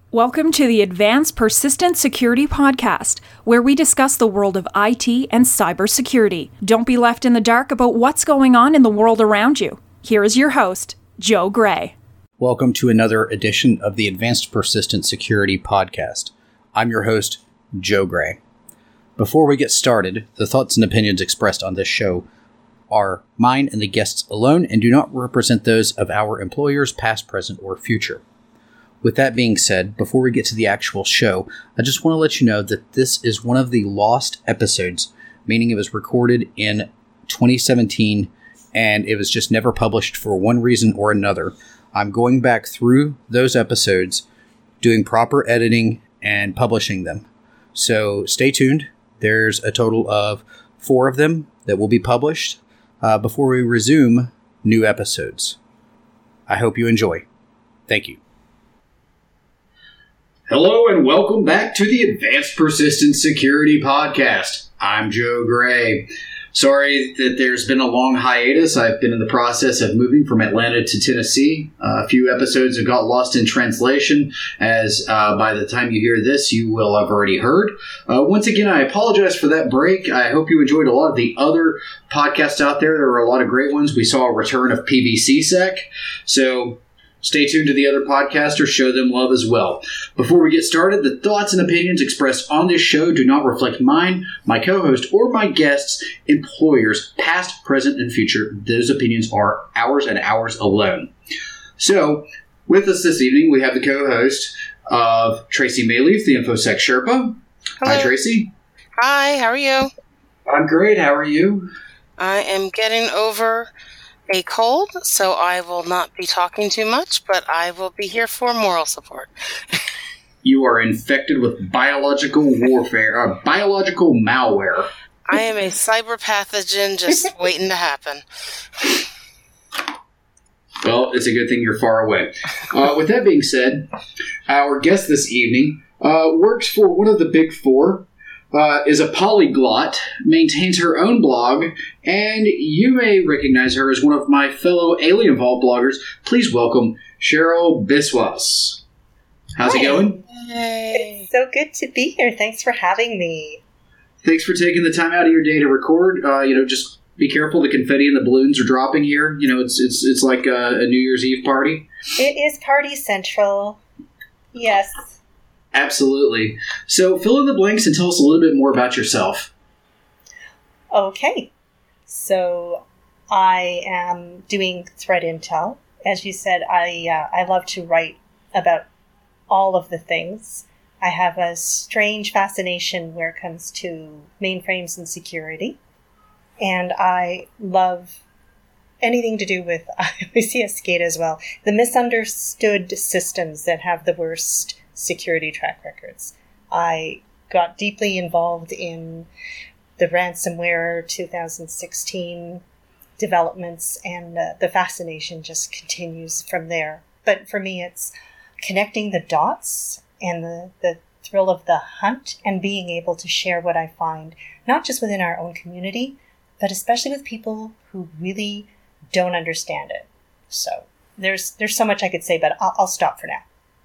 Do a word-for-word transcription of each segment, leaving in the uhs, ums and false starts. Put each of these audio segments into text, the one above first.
Welcome to the Advanced Persistent Security Podcast, where we discuss the world of I T and cybersecurity. Don't be left in the dark about what's going on in the world around you. Here is your host, Joe Gray. Welcome to another edition of the Advanced Persistent Security Podcast. I'm your host, Joe Gray. Before we get started, the thoughts and opinions expressed on this show are mine and the guests alone and do not represent those of our employers, past, present, or future. With that being said, before we get to the actual show, I just want to let you know that this is one of the lost episodes, meaning it was recorded in twenty seventeen and it was just never published for one reason or another. I'm going back through those episodes, doing proper editing and publishing them. So stay tuned. There's a total of four of them that will be published uh, before we resume new episodes. I hope you enjoy. Thank you. Hello and welcome back to the Advanced Persistent Security Podcast. I'm Joe Gray. Sorry that there's been a long hiatus. I've been in the process of moving from Atlanta to Tennessee. Uh, a few episodes have got lost in translation, as uh, by the time you hear this, you will have already heard. Uh, once again, I apologize for that break. I hope you enjoyed a lot of the other podcasts out there. There were a lot of great ones. We saw a return of P V C sec. So stay tuned to the other podcasters, show them love as well. Before we get started, the thoughts and opinions expressed on this show do not reflect mine, my co-host, or my guests' employers, past, present, and future. Those opinions are ours and ours alone. So, with us this evening, we have the co-host of Tracy Mayleaf, the InfoSec Sherpa. Hello. Hi, Tracy. Hi, how are you? I'm great. How are you? I am getting over a cold, so I will not be talking too much, but I will be here for moral support. You are infected with biological warfare, uh, biological malware. I am a cyber pathogen just waiting to happen. Well, it's a good thing you're far away. Uh, with that being said, our guest this evening uh, works for one of the big four, Uh, is a polyglot, maintains her own blog, and you may recognize her as one of my fellow Alien Vault bloggers. Please welcome Cheryl Biswas. How's Hi. it going? Yay. It's so good to be here. Thanks for having me. Thanks for taking the time out of your day to record. Uh, you know, just be careful. The confetti and the balloons are dropping here. You know, it's it's it's like a, a New Year's Eve party. It is Party Central. Yes. Absolutely. So fill in the blanks and tell us a little bit more about yourself. Okay. So I am doing threat intel. As you said, I uh, I love to write about all of the things. I have a strange fascination where it comes to mainframes and security. And I love anything to do with, I always see a SCADA as well, the misunderstood systems that have the worst security track records. I got deeply involved in the ransomware two thousand sixteen developments, and uh, the fascination just continues from there. But for me, it's connecting the dots and the, the thrill of the hunt and being able to share what I find, not just within our own community, but especially with people who really don't understand it. So there's there's so much I could say, but I'll, I'll stop for now.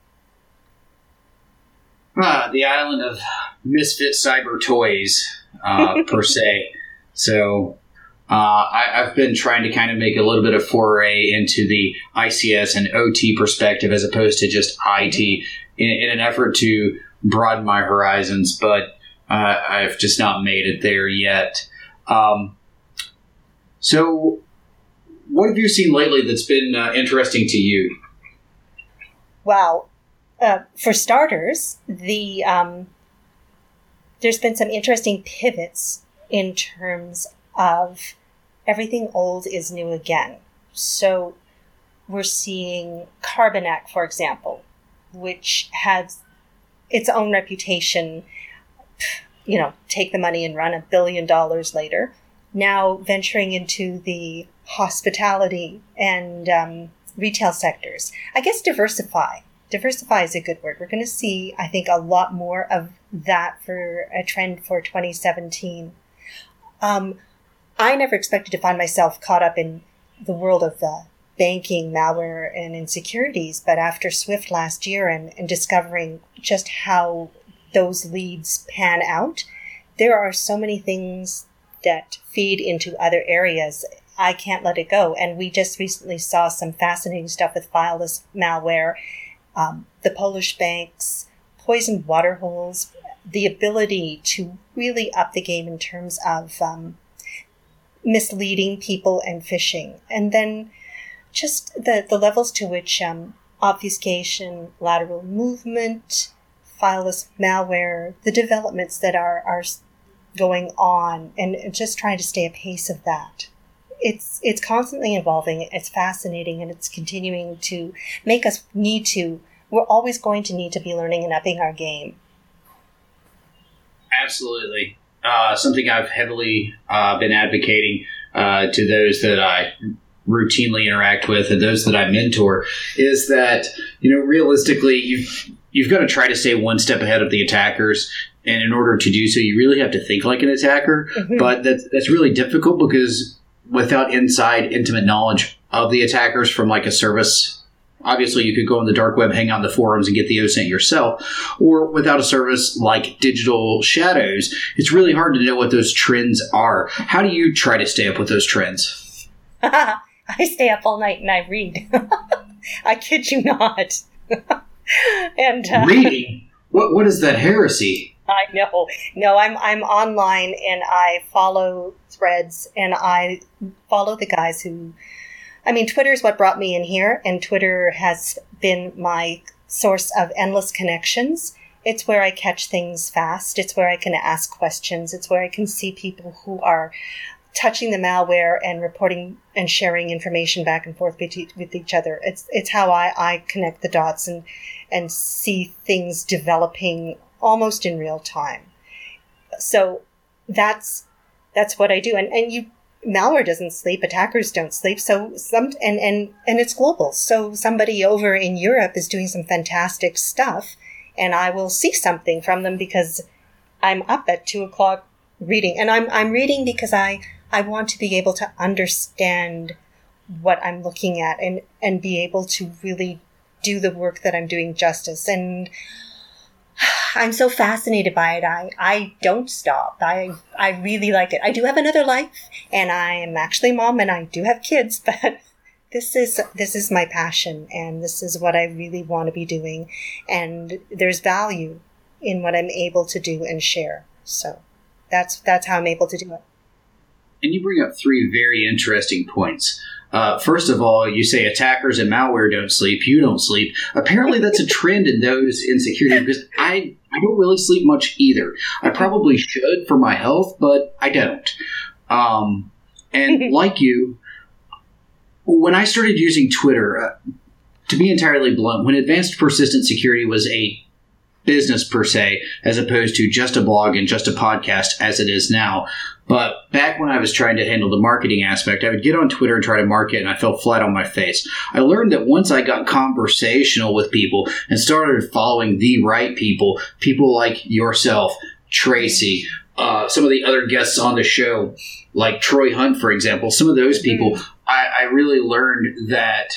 Ah, the island of misfit cyber toys, uh, per se. So uh, I, I've been trying to kind of make a little bit of foray into the I C S and O T perspective as opposed to just I T in, in an effort to broaden my horizons, but uh, I've just not made it there yet. Um, so what have you seen lately that's been uh, interesting to you? Wow. Uh, for starters, the um, there's been some interesting pivots in terms of everything old is new again. So we're seeing Carbonac, for example, which has its own reputation, you know, take the money and run a billion dollars later, now venturing into the hospitality and um, retail sectors. I guess diversify. Diversify is a good word. We're going to see, I think, a lot more of that for a trend for twenty seventeen. Um, I never expected to find myself caught up in the world of the banking, malware, and insecurities. But after Swift last year and, and discovering just how those leads pan out, there are so many things that feed into other areas. I can't let it go. And we just recently saw some fascinating stuff with fileless malware, um, the Polish banks, poisoned water holes, the ability to really up the game in terms of um, misleading people and phishing. And then just the, the levels to which um, obfuscation, lateral movement, fileless malware, the developments that are, are going on, and just trying to stay apace of that. It's it's constantly evolving, it's fascinating, and it's continuing to make us need to, we're always going to need to be learning and upping our game. Absolutely. Uh, something I've heavily uh, been advocating uh, to those that I routinely interact with and those that I mentor is that, you know, realistically, you've, you've got to try to stay one step ahead of the attackers. And in order to do so, you really have to think like an attacker. Mm-hmm. But that's, that's really difficult because without inside, intimate knowledge of the attackers from like a service, obviously you could go on the dark web, hang out in the forums, and get the O S I N T yourself. Or without a service like Digital Shadows, it's really hard to know what those trends are. How do you try to stay up with those trends? I stay up all night and I read. I kid you not. and uh, Reading? What What is that heresy? I know. No, I'm I'm online and I follow threads and I follow the guys who, I mean, Twitter is what brought me in here, and Twitter has been my source of endless connections. It's where I catch things fast. It's where I can ask questions. It's where I can see people who are touching the malware and reporting and sharing information back and forth with each other. It's it's how I, I connect the dots and and see things developing almost in real time. So that's that's what I do. And and you malware doesn't sleep, attackers don't sleep. So some and, and, and it's global. So somebody over in Europe is doing some fantastic stuff, and I will see something from them because I'm up at two o'clock reading. And I'm I'm reading because I, I want to be able to understand what I'm looking at and, and be able to really do the work that I'm doing justice. And I'm so fascinated by it. I, I don't stop. I I really like it. I do have another life, and I am actually a mom, and I do have kids, but this is this is my passion, and this is what I really want to be doing. And there's value in what I'm able to do and share. So that's that's how I'm able to do it. And you bring up three very interesting points. Uh, first of all, you say attackers and malware don't sleep. You don't sleep. Apparently, that's a trend in those in security because I, I don't really sleep much either. I probably should for my health, but I don't. Um, and like you, when I started using Twitter, uh, to be entirely blunt, when Advanced Persistent Security was a business per se, as opposed to just a blog and just a podcast as it is now. But back when I was trying to handle the marketing aspect, I would get on Twitter and try to market, and I fell flat on my face. I learned that once I got conversational with people and started following the right people, people like yourself, Tracy, uh, some of the other guests on the show, like Troy Hunt, for example, some of those people, mm-hmm. I, I really learned that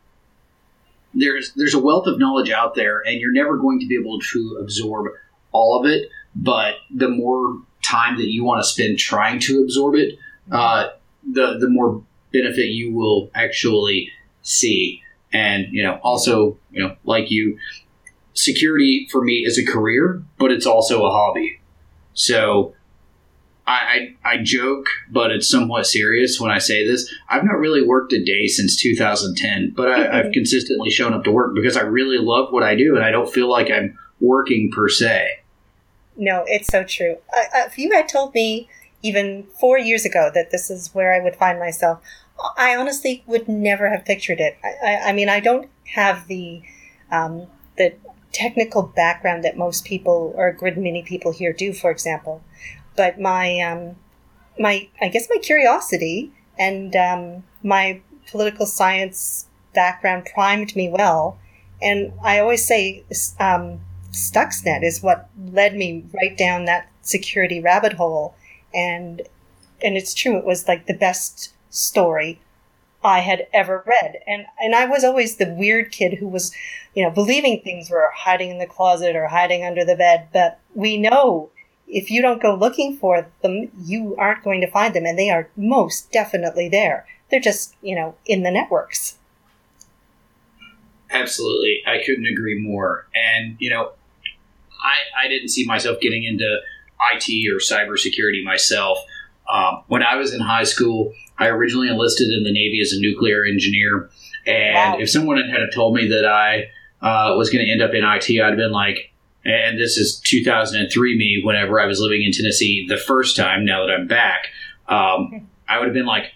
There's there's a wealth of knowledge out there, and you're never going to be able to absorb all of it. But the more time that you want to spend trying to absorb it, uh, the the more benefit you will actually see. And you know, also, you know, like you, security for me is a career, but it's also a hobby. So I, I, I joke, but it's somewhat serious when I say this. I've not really worked a day since two thousand ten, but I, I've consistently shown up to work because I really love what I do, and I don't feel like I'm working per se. No, it's so true. Uh, if you had told me even four years ago that this is where I would find myself, I honestly would never have pictured it. I, I, I mean, I don't have the um, the technical background that most people, or a good many people here do, for example. But my, um, my, I guess my curiosity and um, my political science background primed me well. And I always say um, Stuxnet is what led me right down that security rabbit hole. And and it's true, it was like the best story I had ever read. And, and I was always the weird kid who was, you know, believing things were hiding in the closet or hiding under the bed. But we know if you don't go looking for them, you aren't going to find them. And they are most definitely there. They're just, you know, in the networks. Absolutely. I couldn't agree more. And, you know, I, I didn't see myself getting into I T or cybersecurity myself. Um, when I was in high school, I originally enlisted in the Navy as a nuclear engineer. And Wow. if someone had told me that I uh, was going to end up in I T, I'd have been like, and this is two thousand three me, whenever I was living in Tennessee the first time, now that I'm back, um, I would have been like,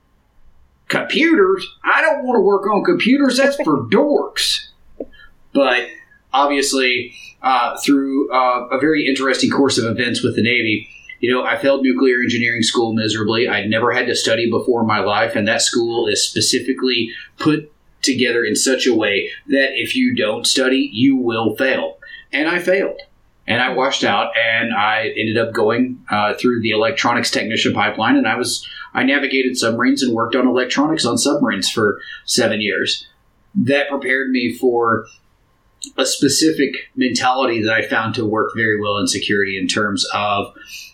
computers? I don't want to work on computers. That's for dorks. But obviously, uh, through uh, a very interesting course of events with the Navy, you know, I failed nuclear engineering school miserably. I'd never had to study before in my life, and that school is specifically put together in such a way that if you don't study, you will fail. And I failed. And I washed out, and I ended up going uh, through the electronics technician pipeline, and I was I navigated submarines and worked on electronics on submarines for seven years. That prepared me for a specific mentality that I found to work very well in security in terms of,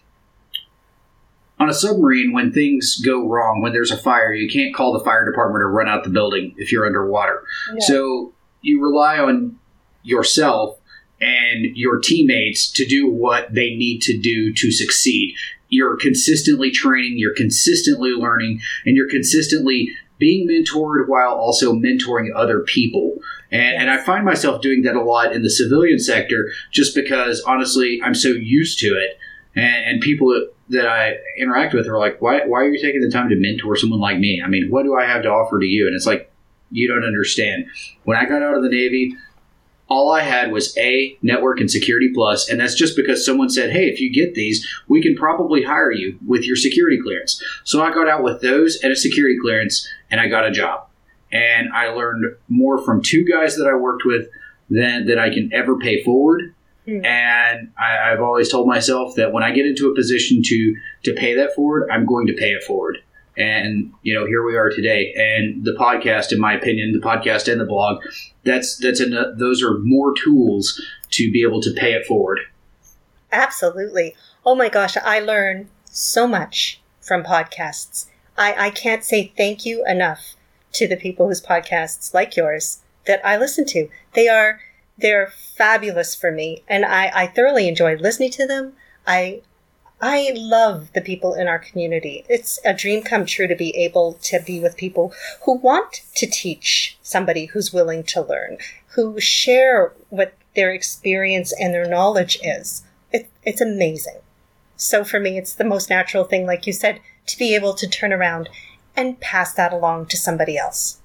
on a submarine, when things go wrong, when there's a fire, you can't call the fire department or run out the building if you're underwater. Yeah. So you rely on yourself and your teammates to do what they need to do to succeed. You're consistently training, you're consistently learning, and you're consistently being mentored while also mentoring other people. And, Yes. and I find myself doing that a lot in the civilian sector just because, honestly, I'm so used to it. And, and people that I interact with are like, why, why are you taking the time to mentor someone like me? I mean, what do I have to offer to you? And it's like, you don't understand. When I got out of the Navy, all I had was A, Network and Security Plus, and that's just because someone said, hey, if you get these, we can probably hire you with your security clearance. So I got out with those and a security clearance, and I got a job. And I learned more from two guys that I worked with than that I can ever pay forward. Hmm. And I, I've always told myself that when I get into a position to to pay that forward, I'm going to pay it forward. And, you know, here we are today. And the podcast, in my opinion, the podcast and the blog, that's that's an, those are more tools to be able to pay it forward. Absolutely. Oh my gosh, I learn so much from podcasts. I, I can't say thank you enough to the people whose podcasts, like yours, that I listen to. They are they're fabulous for me, and I, I thoroughly enjoy listening to them. I I love the people in our community. It's a dream come true to be able to be with people who want to teach somebody who's willing to learn, who share what their experience and their knowledge is. It, it's amazing. So for me, it's the most natural thing, like you said, to be able to turn around and pass that along to somebody else.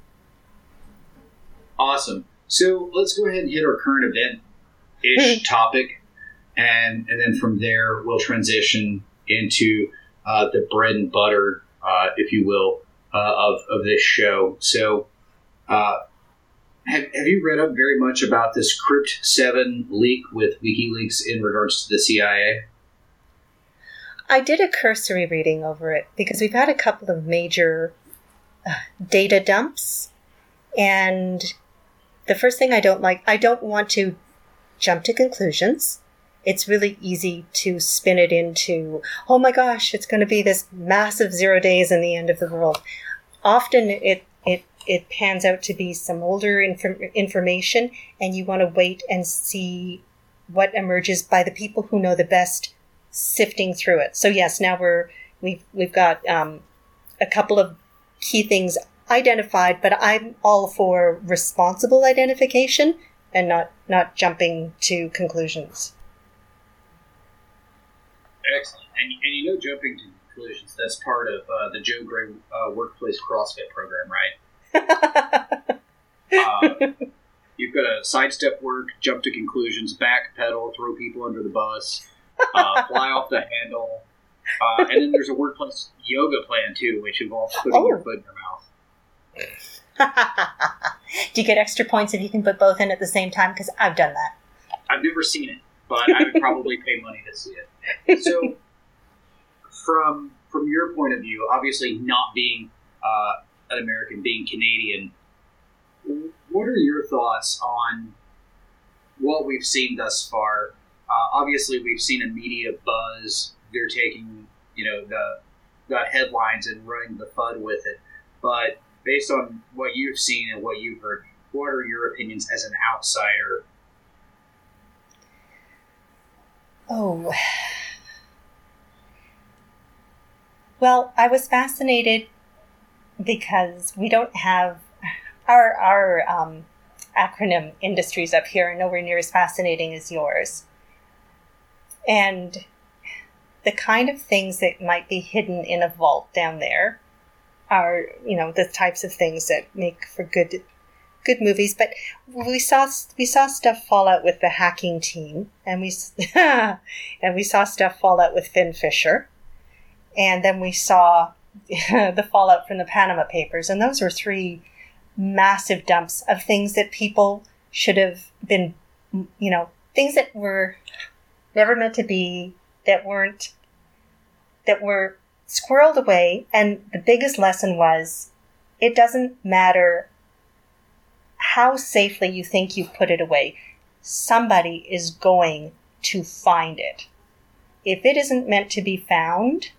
Awesome. So let's go ahead and hit our current event-ish topic. And and then from there, we'll transition into uh, the bread and butter, uh, if you will, uh, of, of this show. So uh, have, have you read up very much about this Crypt seven leak with WikiLeaks in regards to the C I A? I did a cursory reading over it because we've had a couple of major uh, data dumps. And the first thing I don't like, I don't want to jump to conclusions. It's really easy to spin it into, oh my gosh, it's going to be this massive zero days and the end of the world. Often it it it pans out to be some older inf- information, and you want to wait and see what emerges by the people who know the best, sifting through it. So yes, now we're we've we've got um, a couple of key things identified, but I'm all for responsible identification and not not jumping to conclusions. Excellent. And, and you know, jumping to conclusions, that's part of uh, the Joe Gray uh, Workplace CrossFit program, right? uh, you've got to sidestep work, jump to conclusions, backpedal, throw people under the bus, uh, fly off the handle. Uh, and then there's a workplace yoga plan, too, which involves putting Oh. your foot in your mouth. Do you get extra points if you can put both in at the same time? Because I've done that. I've never seen it, but I would probably pay money to see it. So, from from your point of view, obviously not being uh, an American, being Canadian, what are your thoughts on what we've seen thus far? Uh, obviously, we've seen a media buzz. They're taking, you know, the the headlines and running the F U D with it. But based on what you've seen and what you've heard, what are your opinions as an outsider? Oh. Well, I was fascinated because we don't have our our um, acronym industries up here are nowhere near as fascinating as yours. And the kind of things that might be hidden in a vault down there are, you know, the types of things that make for good good movies. But we saw we saw stuff fall out with the hacking team, and we and we saw stuff fall out with Finn Fisher, and then we saw the fallout from the Panama Papers, and those were three massive dumps of things that people should have been, you know, things that were never meant to be, that weren't, that were squirreled away. And the biggest lesson was, it doesn't matter how safely you think you put it away. Somebody is going to find it. If it isn't meant to be found,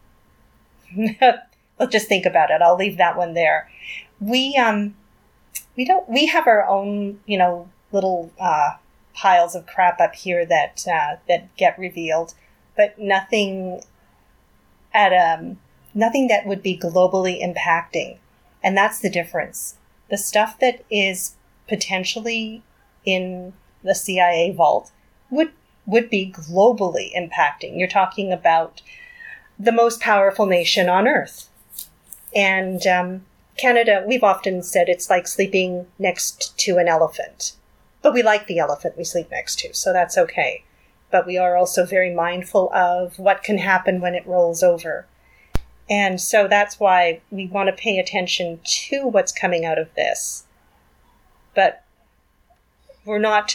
let's just think about it. I'll leave that one there. We um, we don't. We have our own, you know, little uh, piles of crap up here that uh, that get revealed, but nothing at um, nothing that would be globally impacting, and that's the difference. The stuff that is potentially in the C I A vault would would be globally impacting. You're talking about the most powerful nation on earth. And um, Canada, we've often said it's like sleeping next to an elephant. But we like the elephant we sleep next to, so that's okay. But we are also very mindful of what can happen when it rolls over. And so that's why we want to pay attention to what's coming out of this. But we're not...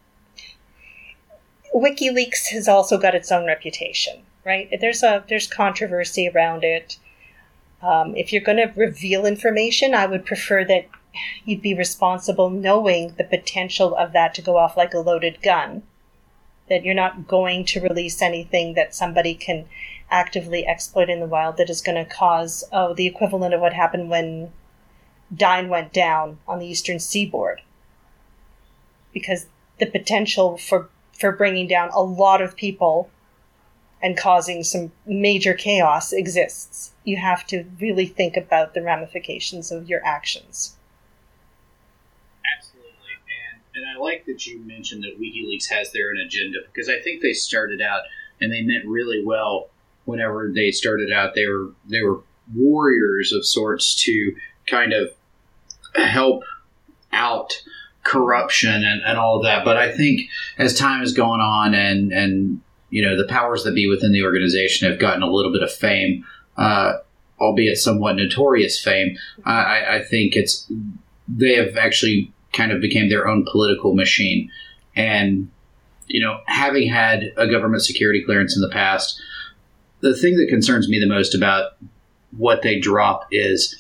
WikiLeaks has also got its own reputation, right? There's a there's controversy around it. Um, if you're going to reveal information, I would prefer that you'd be responsible knowing the potential of that to go off like a loaded gun. That you're not going to release anything that somebody can actively exploit in the wild that is going to cause oh, the equivalent of what happened when Dine went down on the eastern seaboard. Because the potential for, for bringing down a lot of people and causing some major chaos exists. You have to really think about the ramifications of your actions. Absolutely. And, and I like that you mentioned that WikiLeaks has their own agenda, because I think they started out, and they meant really well whenever they started out. They were, they were warriors of sorts to kind of help out corruption and, and all of that. But I think as time has gone on and, and you know, the powers that be within the organization have gotten a little bit of fame, uh, albeit somewhat notorious fame. I, I think it's they have actually kind of became their own political machine. And, you know, having had a government security clearance in the past, the thing that concerns me the most about what they drop is,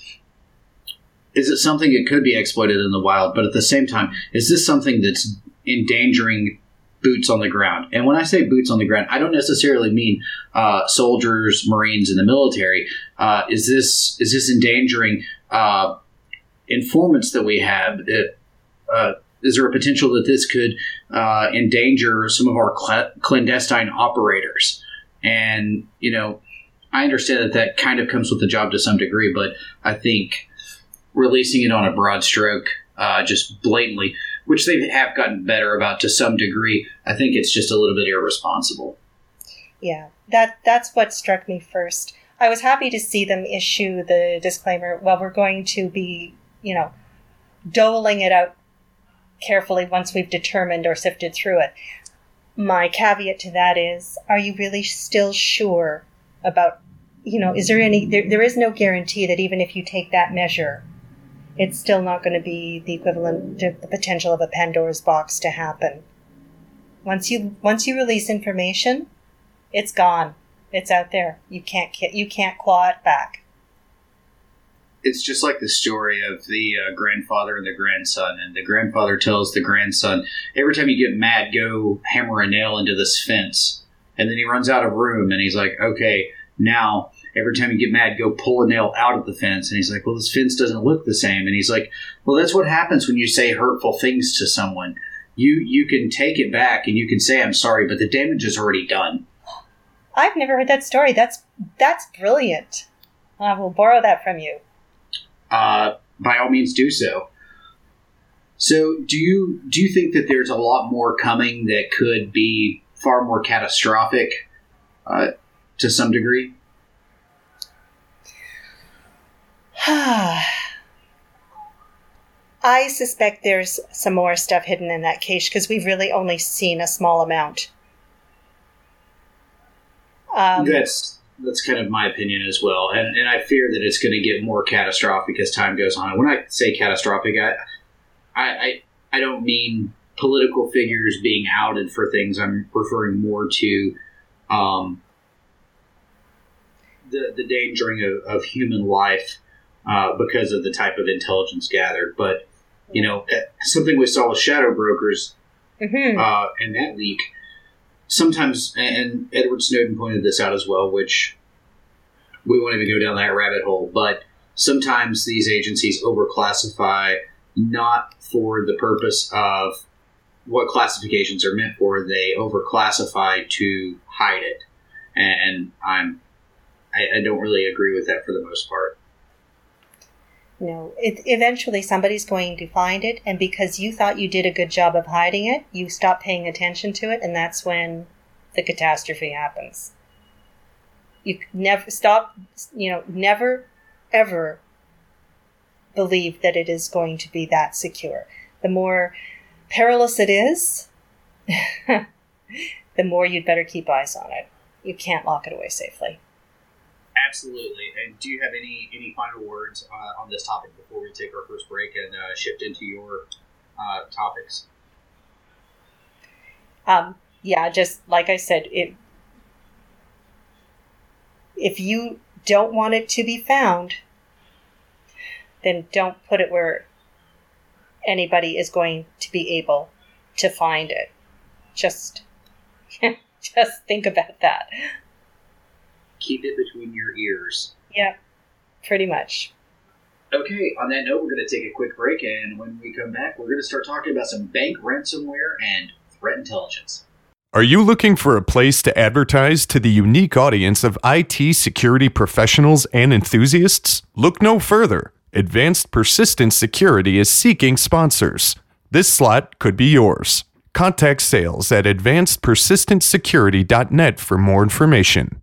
is it something that could be exploited in the wild? But at the same time, is this something that's endangering boots on the ground? And when I say boots on the ground, I don't necessarily mean uh, soldiers, Marines in the military. Uh, is this is this endangering uh, informants that we have? It, uh, is there a potential that this could uh, endanger some of our cl- clandestine operators? And, you know, I understand that that kind of comes with the job to some degree, but I think releasing it on a broad stroke, uh, just blatantly, which they have gotten better about to some degree, I think it's just a little bit irresponsible. Yeah, that that's what struck me first. I was happy to see them issue the disclaimer, well, we're going to be, you know, doling it out carefully once we've determined or sifted through it. My caveat to that is, are you really still sure about, you know, is there any, there, there is no guarantee that even if you take that measure, it's still not going to be the equivalent to the potential of a Pandora's box to happen. Once you once you release information, it's gone. It's out there. You can't you can't claw it back. it's just like the story of the uh, grandfather and the grandson. And the grandfather tells the grandson, every time you get mad, go hammer a nail into this fence. And then he runs out of room and he's like, okay, now every time you get mad, go pull a nail out of the fence. And he's like, well, this fence doesn't look the same. And he's like, well, that's what happens when you say hurtful things to someone. You, you can take it back and you can say, I'm sorry, but the damage is already done. I've never heard that story. That's, that's brilliant. I will borrow that from you. Uh, by all means, do so. So, do you do you think that there's a lot more coming that could be far more catastrophic, uh, to some degree? I suspect there's some more stuff hidden in that cache because we've really only seen a small amount. Um, That's. That's kind of my opinion as well. And and I fear that it's going to get more catastrophic as time goes on. When I say catastrophic, I, I, I, I don't mean political figures being outed for things. I'm referring more to um, the, the endangering of, of human life uh, because of the type of intelligence gathered. But, you know, something we saw with Shadow Brokers mm-hmm. uh, and that leak, sometimes, and Edward Snowden pointed this out as well, which we won't even go down that rabbit hole, but sometimes these agencies overclassify not for the purpose of what classifications are meant for. They overclassify to hide it. And I'm, I, I don't really agree with that for the most part. No, it, eventually somebody's going to find it, and because you thought you did a good job of hiding it, you stop paying attention to it, and that's when the catastrophe happens. You never stop, you know, never, ever believe that it is going to be that secure. The more perilous it is, the more you'd better keep eyes on it. You can't lock it away safely. Absolutely. And do you have any, any final words uh, on this topic before we take our first break and uh, shift into your uh, topics? Um, yeah, just like I said, it, if you don't want it to be found, then don't put it where anybody is going to be able to find it. Just, just think about that. Keep it between your ears. Yeah, pretty much. Okay, on that note, we're going to take a quick break, and when we come back, we're going to start talking about some bank ransomware and threat intelligence. Are you looking for a place to advertise to the unique audience of I T security professionals and enthusiasts? Look no further. Advanced Persistent Security is seeking sponsors. This slot could be yours. Contact sales at advanced persistent security dot net for more information.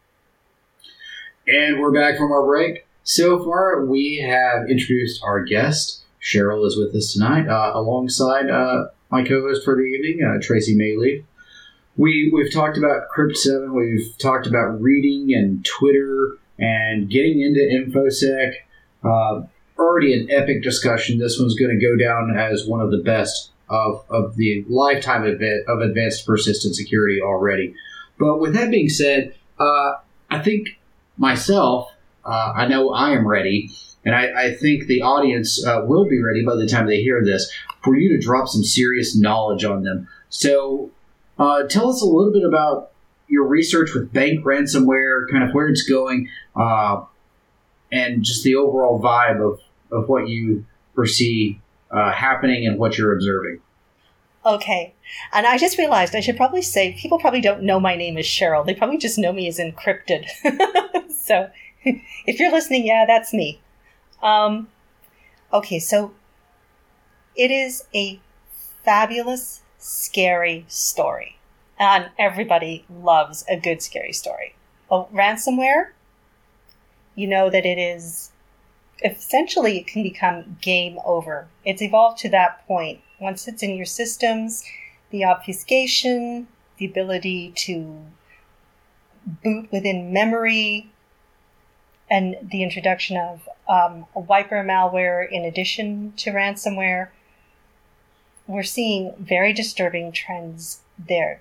And we're back from our break. So far, we have introduced our guest. Cheryl is with us tonight, uh, alongside uh, my co-host for the evening, uh, Tracy Mayleaf. We, we've talked about Crypt seven, we've talked about reading and Twitter and getting into InfoSec. Uh, already an epic discussion. This one's going to go down as one of the best of, of the lifetime of, of advanced persistent security already. But with that being said, uh, I think myself, uh, I know I am ready, and I, I think the audience uh, will be ready by the time they hear this, for you to drop some serious knowledge on them. So uh, tell us a little bit about your research with bank ransomware, kind of where it's going, uh, and just the overall vibe of, of what you foresee uh, happening and what you're observing. Okay. And I just realized I should probably say, people probably don't know my name is Cheryl. They probably just know me as Encrypted. So if you're listening, yeah, that's me. Um, okay, so it is a fabulous, scary story. And everybody loves a good, scary story. Oh, ransomware, you know that it is, essentially it can become game over. It's evolved to that point. Once it's in your systems, the obfuscation, the ability to boot within memory, and the introduction of um, a wiper malware in addition to ransomware, we're seeing very disturbing trends there.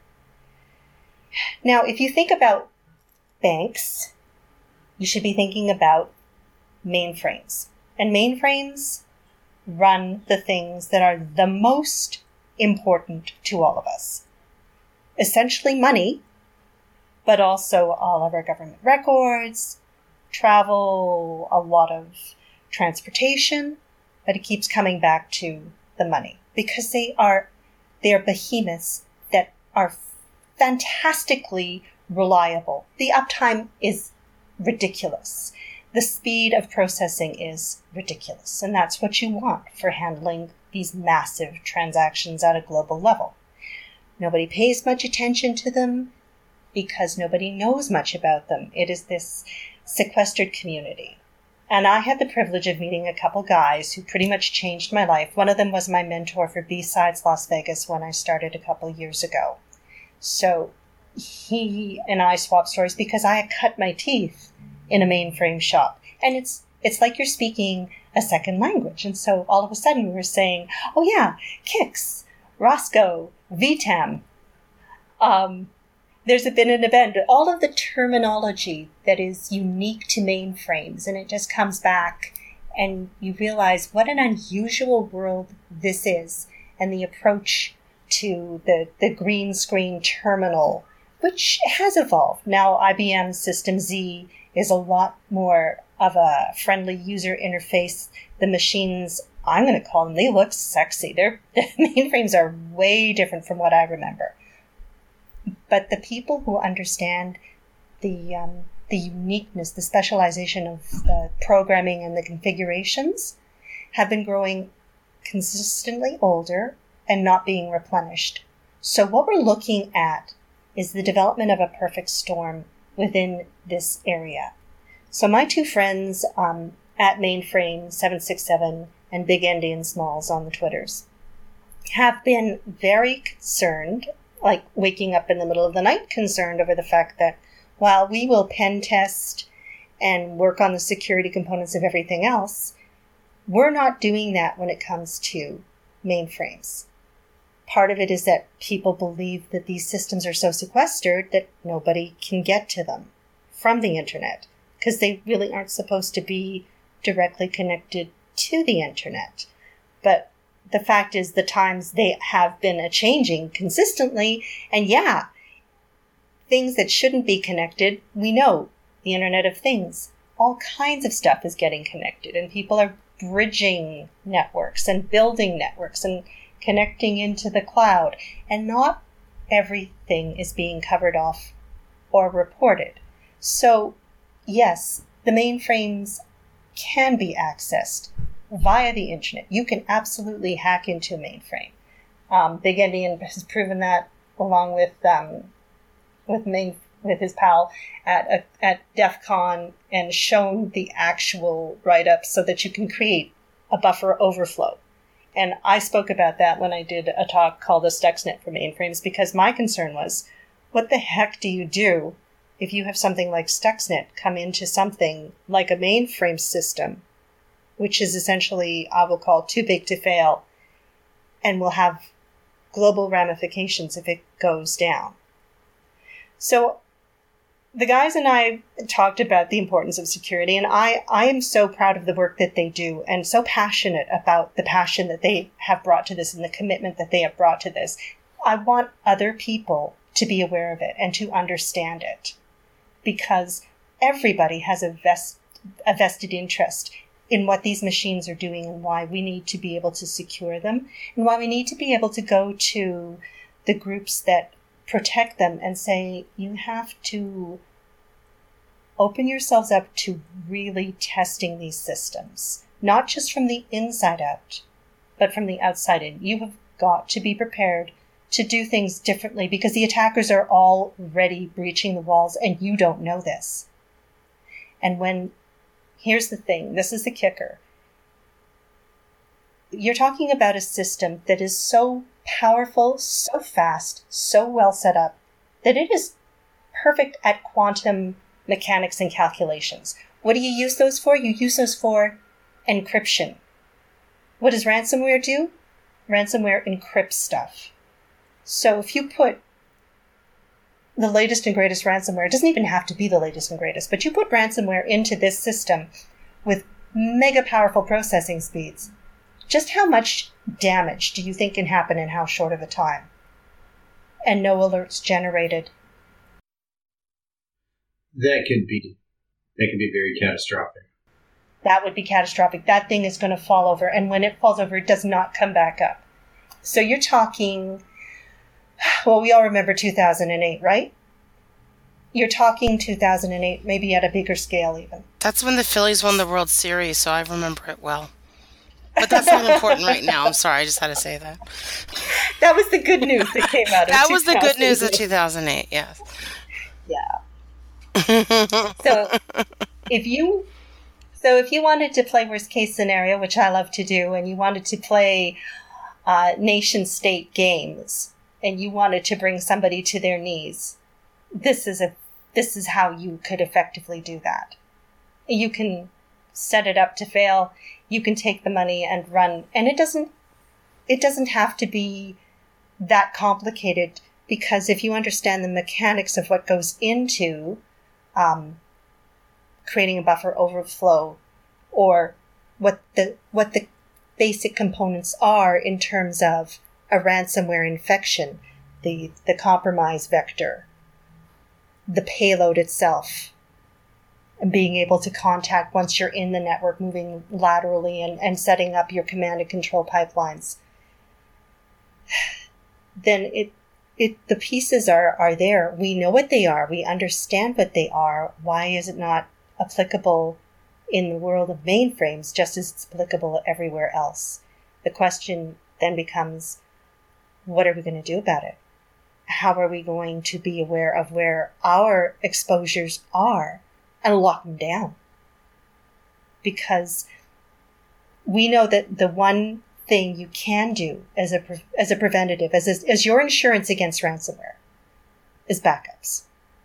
Now, if you think about banks, you should be thinking about mainframes. And mainframes run the things that are the most important to all of us. Essentially money, but also all of our government records, travel, a lot of transportation, but it keeps coming back to the money because they are they are behemoths that are fantastically reliable. The uptime is ridiculous. The speed of processing is ridiculous, and that's what you want for handling these massive transactions at a global level. Nobody pays much attention to them because nobody knows much about them. It is this sequestered community. And I had the privilege of meeting a couple guys who pretty much changed my life. One of them was my mentor for B-Sides Las Vegas when I started a couple years ago. So he and I swapped stories because I had cut my teeth in a mainframe shop. And it's it's like you're speaking a second language. And so all of a sudden we were saying, oh yeah, Kix, Roscoe, V TAM. Um, there's been an event, all of the terminology that is unique to mainframes. And it just comes back and you realize what an unusual world this is. And the approach to the, the green screen terminal, which has evolved. Now I B M System Z is a lot more of a friendly user interface. The machines, I'm going to call them, they look sexy. Their mainframes are way different from what I remember. But the people who understand the um, the uniqueness, the specialization of the programming and the configurations have been growing consistently older and not being replenished. So what we're looking at is the development of a perfect storm within this area. So my two friends um, at Mainframe seven six seven and Big Endian Smalls on the Twitters have been very concerned, like waking up in the middle of the night concerned over the fact that while we will pen test and work on the security components of everything else, we're not doing that when it comes to mainframes. Part of it is that people believe that these systems are so sequestered that nobody can get to them from the internet because they really aren't supposed to be directly connected to the internet. But the fact is the times they have been a-changing consistently, and yeah, things that shouldn't be connected, we know, the Internet of Things, all kinds of stuff is getting connected, and people are bridging networks and building networks and connecting into the cloud, and not everything is being covered off or reported. So, yes, the mainframes can be accessed via the internet. You can absolutely hack into a mainframe. Um, Big Endian has proven that, along with um, with main with his pal at uh, at DEF CON, and shown the actual write-up so that you can create a buffer overflow. And I spoke about that when I did a talk called the Stuxnet for Mainframes, because my concern was, what the heck do you do if you have something like Stuxnet come into something like a mainframe system, which is essentially, I will call, too big to fail, and will have global ramifications if it goes down. So the guys and I talked about the importance of security, and I, I am so proud of the work that they do and so passionate about the passion that they have brought to this and the commitment that they have brought to this. I want other people to be aware of it and to understand it, because everybody has a, vest, a vested interest in what these machines are doing and why we need to be able to secure them and why we need to be able to go to the groups that protect them and say, you have to open yourselves up to really testing these systems, not just from the inside out, but from the outside in. You have got to be prepared to do things differently because the attackers are already breaching the walls and you don't know this. And when, here's the thing, this is the kicker. You're talking about a system that is so powerful, so fast, so well set up, that it is perfect at quantum mechanics and calculations. What do you use those for? You use those for encryption. What does ransomware do? Ransomware encrypts stuff. So if you put the latest and greatest ransomware, it doesn't even have to be the latest and greatest, but you put ransomware into this system with mega powerful processing speeds. Just how much damage do you think can happen in how short of a time? And no alerts generated. That could be, that could be very catastrophic. That would be catastrophic. That thing is going to fall over. And when it falls over, it does not come back up. So you're talking, well, we all remember two thousand eight, right? You're talking two thousand eight, maybe at a bigger scale even. That's when the Phillies won the World Series, so I remember it well. But that's not important right now. I'm sorry, I just had to say that. That was the good news that came out of That was the good news of two thousand eight, yes. Yeah. So if you so if you wanted to play worst case scenario, which I love to do, and you wanted to play uh, nation state games, and you wanted to bring somebody to their knees, this is a this is how you could effectively do that. You can set it up to fail. You can take the money and run, and it doesn't it doesn't have to be that complicated, because if you understand the mechanics of what goes into um, creating a buffer overflow, or what the what the basic components are in terms of a ransomware infection, the the compromise vector, the payload itself, and being able to contact once you're in the network, moving laterally and, and setting up your command and control pipelines, then it it the pieces are, are there. We know what they are. We understand what they are. Why is it not applicable in the world of mainframes just as it's applicable everywhere else? The question then becomes, what are we going to do about it? How are we going to be aware of where our exposures are and lock them down? Because we know that the one thing you can do as a pre- as a preventative, as, as as your insurance against ransomware, is backups.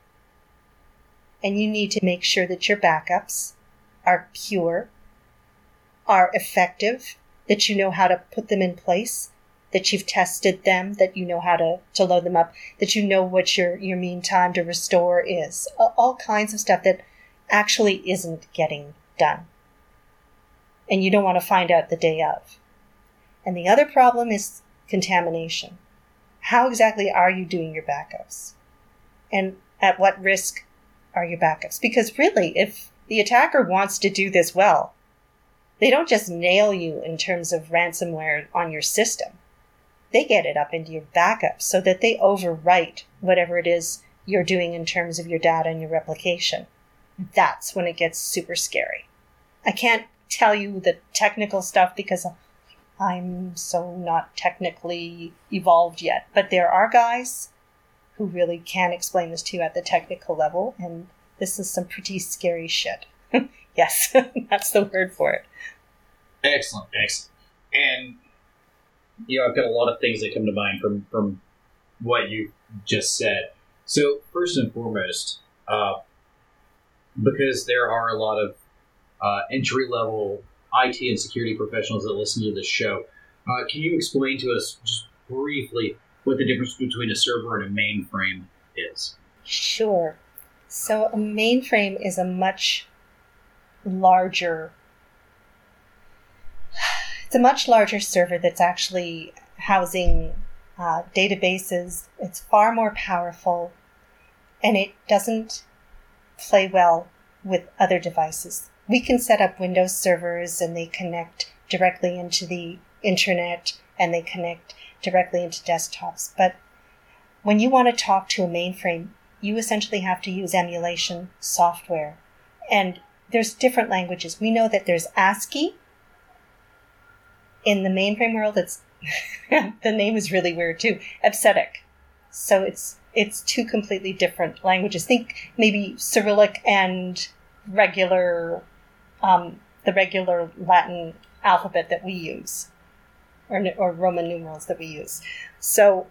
And you need to make sure that your backups are pure, are effective, that you know how to put them in place, that you've tested them, that you know how to, to load them up, that you know what your, your mean time to restore is. All kinds of stuff that actually isn't getting done. And you don't want to find out the day of. And the other problem is contamination. How exactly are you doing your backups? And at what risk are your backups? Because really, if the attacker wants to do this well, they don't just nail you in terms of ransomware on your system. They get it up into your backups so that they overwrite whatever it is you're doing in terms of your data and your replication. That's when it gets super scary. I can't tell you the technical stuff because I'm so not technically evolved yet. But there are guys who really can explain this to you at the technical level, and this is some pretty scary shit. Yes, that's the word for it. Excellent, excellent. And, you know, I've got a lot of things that come to mind from, from what you just said. So, first and foremost, uh, because there are a lot of uh, entry-level I T and security professionals that listen to this show, uh, can you explain to us just briefly what the difference between a server and a mainframe is? Sure. So a mainframe is a much larger, it's a much larger server that's actually housing uh, databases. It's far more powerful, and it doesn't play well with other devices. We can set up Windows servers, and they connect directly into the internet, and they connect directly into desktops. But when you want to talk to a mainframe, you essentially have to use emulation software. And there's different languages. We know that there's ASCII. In the mainframe world, it's the name is really weird too, EBCDIC. So it's it's two completely different languages. Think maybe Cyrillic and regular, um, the regular Latin alphabet that we use, or, or Roman numerals that we use. So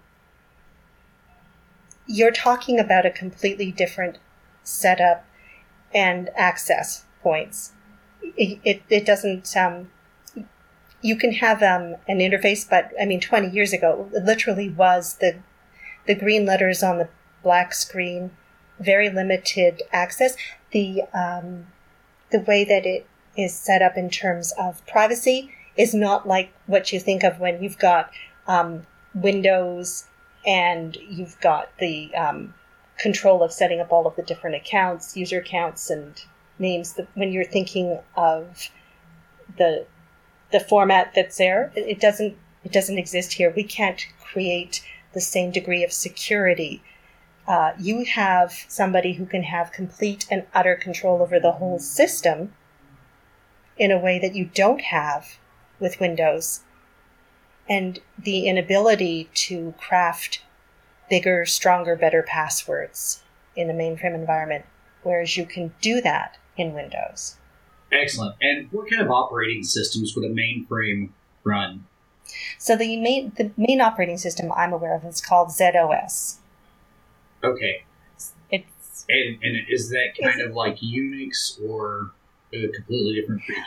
you're talking about a completely different setup and access points. It, it, it doesn't, um, you can have um, an interface, but I mean, twenty years ago, it literally was the, the green letters on the black screen, very limited access. The, um, the way that it, is set up in terms of privacy is not like what you think of when you've got um, Windows and you've got the um, control of setting up all of the different accounts, user accounts and names. That when you're thinking of the the format that's there, it doesn't it doesn't exist here. We can't create the same degree of security. Uh, you have somebody who can have complete and utter control over the whole system in a way that you don't have with Windows. And the inability to craft bigger, stronger, better passwords in a mainframe environment, whereas you can do that in Windows. Excellent. And what kind of operating systems would a mainframe run? So the main the main operating system I'm aware of is called Z O S. Okay. It's and, and is that kind of like Unix or a completely different creature?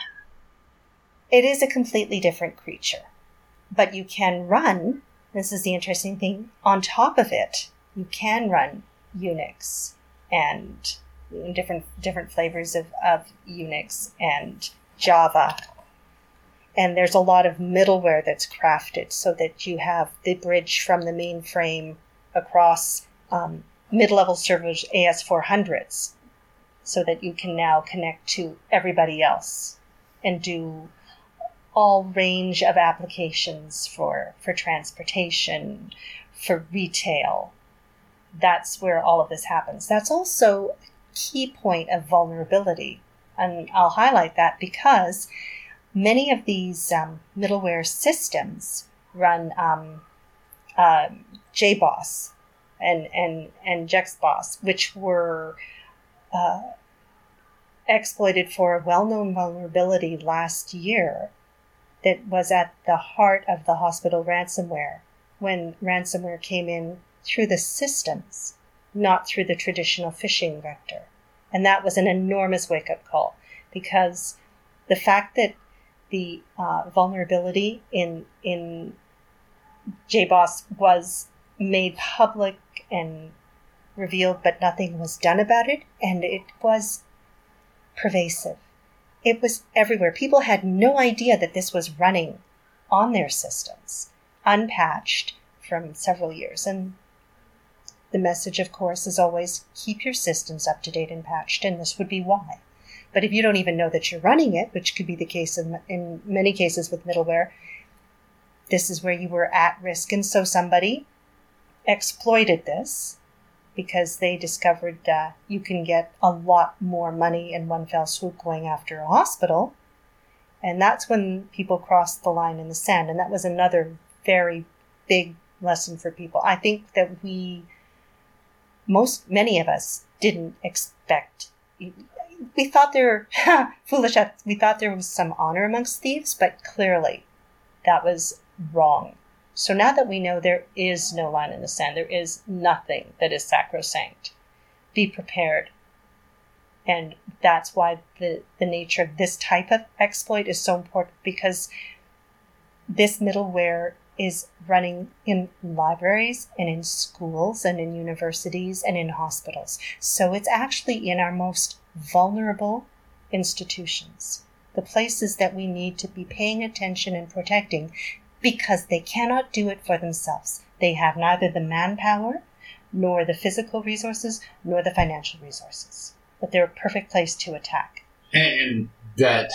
It is a completely different creature. But you can run, this is the interesting thing, on top of it, you can run Unix and different different flavors of, of Unix and Java. And there's a lot of middleware that's crafted so that you have the bridge from the mainframe across um, mid-level servers A S four hundreds so that you can now connect to everybody else and do all range of applications for, for transportation, for retail. That's where all of this happens. That's also a key point of vulnerability. And I'll highlight that because many of these um, middleware systems run um, uh, J BOSS and, and, and JexBOSS, which were uh, exploited for a well-known vulnerability last year that was at the heart of the hospital ransomware, when ransomware came in through the systems, not through the traditional phishing vector. And that was an enormous wake-up call, because the fact that the uh, vulnerability in in J BOSS was made public and revealed, but nothing was done about it, and it was pervasive. It was everywhere. People had no idea that this was running on their systems, unpatched from several years. And the message, of course, is always keep your systems up to date and patched, and this would be why. But if you don't even know that you're running it, which could be the case in, in many cases with middleware, this is where you were at risk. And so somebody exploited this because they discovered uh, you can get a lot more money in one fell swoop going after a hospital. And that's when people crossed the line in the sand. And that was another very big lesson for people. I think that we, most, many of us didn't expect. We thought there were, foolish, we thought there was some honor amongst thieves, but clearly that was wrong. So now that we know there is no line in the sand, there is nothing that is sacrosanct, be prepared. And that's why the, the nature of this type of exploit is so important, because this middleware is running in libraries and in schools and in universities and in hospitals. So it's actually in our most vulnerable institutions, the places that we need to be paying attention and protecting, because they cannot do it for themselves. They have neither the manpower, nor the physical resources, nor the financial resources. But they're a perfect place to attack. And that,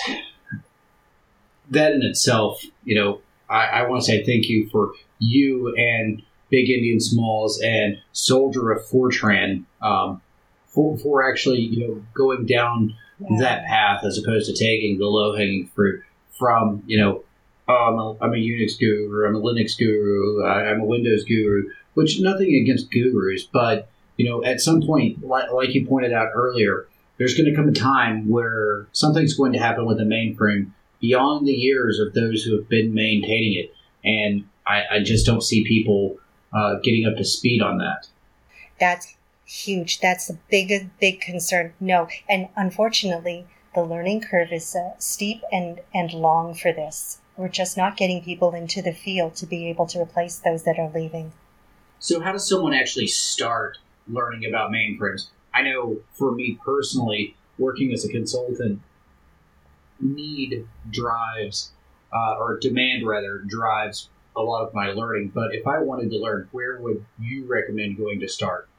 that in itself, you know, I, I want to say thank you for you and Big Indian Smalls and Soldier of Fortran um, for, for actually, you know, going down yeah. that path as opposed to taking the low-hanging fruit from, you know, oh, I'm, a, I'm a Unix guru, I'm a Linux guru, I, I'm a Windows guru, which nothing against gurus, but, you know, at some point, like, like you pointed out earlier, there's going to come a time where something's going to happen with a mainframe beyond the years of those who have been maintaining it. And I, I just don't see people uh, getting up to speed on that. That's huge. That's a big, big concern. No. And unfortunately, the learning curve is uh, steep and, and long for this. We're just not getting people into the field to be able to replace those that are leaving. So how does someone actually start learning about mainframes? I know for me personally, working as a consultant, need drives, uh, or demand rather, drives a lot of my learning. But if I wanted to learn, where would you recommend going to start?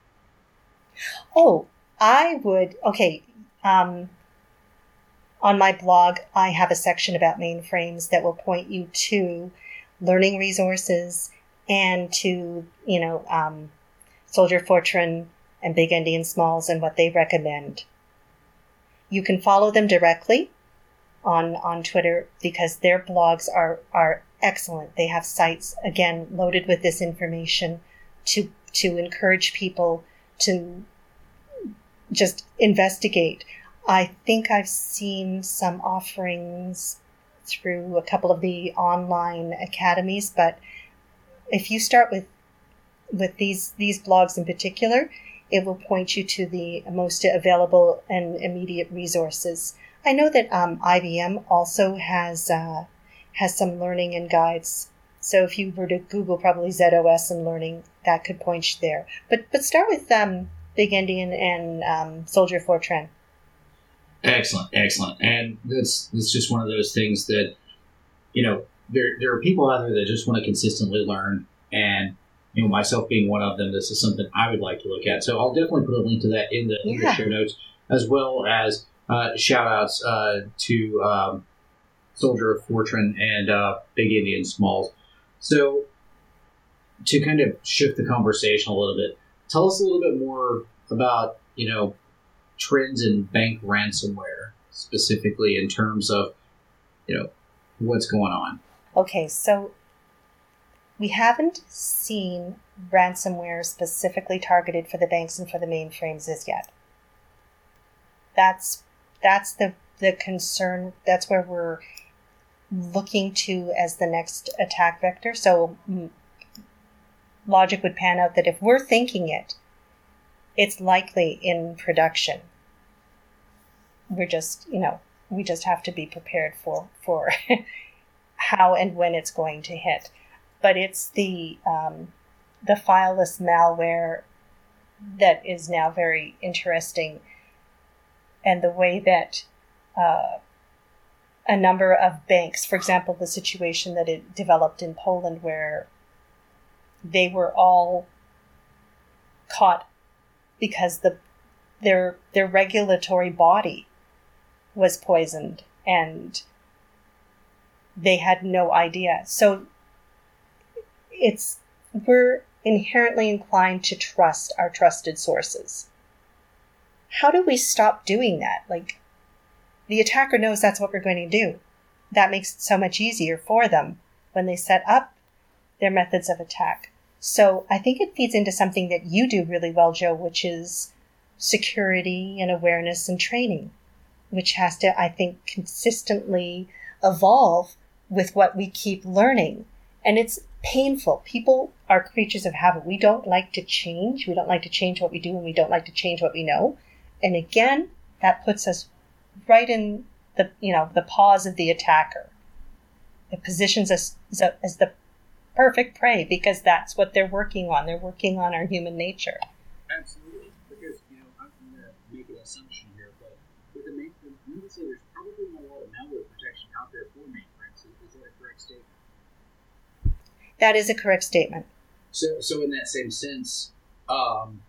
Oh, I would, okay, um, on my blog, I have a section about mainframes that will point you to learning resources and to, you know, um, Soldier Fortran and Big Endian Smalls and what they recommend. You can follow them directly on on Twitter because their blogs are, are excellent. They have sites, again, loaded with this information to to encourage people to just investigate. I think I've seen some offerings through a couple of the online academies, but if you start with with these these blogs in particular, it will point you to the most available and immediate resources. I know that um, I B M also has uh, has some learning and guides. So if you were to Google probably Z O S and learning, that could point you there. But but start with um, Big Endian and um, Soldier Fortran. Excellent, excellent. And that's that's just one of those things that, you know, there there are people out there that just want to consistently learn, and you know, myself being one of them, this is something I would like to look at. So I'll definitely put a link to that in the, yeah. in the show notes, as well as uh, shout outs uh, to um, Soldier of Fortran and uh, Big Endian Smalls. So to kind of shift the conversation a little bit, tell us a little bit more about, you know, trends in bank ransomware, specifically in terms of, you know, what's going on. Okay, so we haven't seen ransomware specifically targeted for the banks and for the mainframes as yet. That's that's the the concern. That's where we're looking to as the next attack vector. So mm, logic would pan out that if we're thinking it, it's likely in production. We're just, you know, we just have to be prepared for for how and when it's going to hit. But it's the um, the fileless malware that is now very interesting, and the way that uh, a number of banks, for example, the situation that it developed in Poland, where they were all caught because the their their regulatory body was poisoned and they had no idea. So it's we're inherently inclined to trust our trusted sources. How do we stop doing that? Like, the attacker knows that's what we're going to do. That makes it so much easier for them when they set up their methods of attack. So I think it feeds into something that you do really well, Joe, which is security and awareness and training, which has to, I think, consistently evolve with what we keep learning. And it's painful. People are creatures of habit. We don't like to change. We don't like to change what we do, and we don't like to change what we know. And again, that puts us right in the, you know, the paws of the attacker. It positions us as, a, as the perfect prey because that's what they're working on. They're working on our human nature. Absolutely. Because, you know, I'm going to make an assumption here, but with the mainframe, I'm going to say there's probably not a lot of malware protection out there for mainframes. Is that a correct statement? That is a correct statement. So, so in that same sense, um,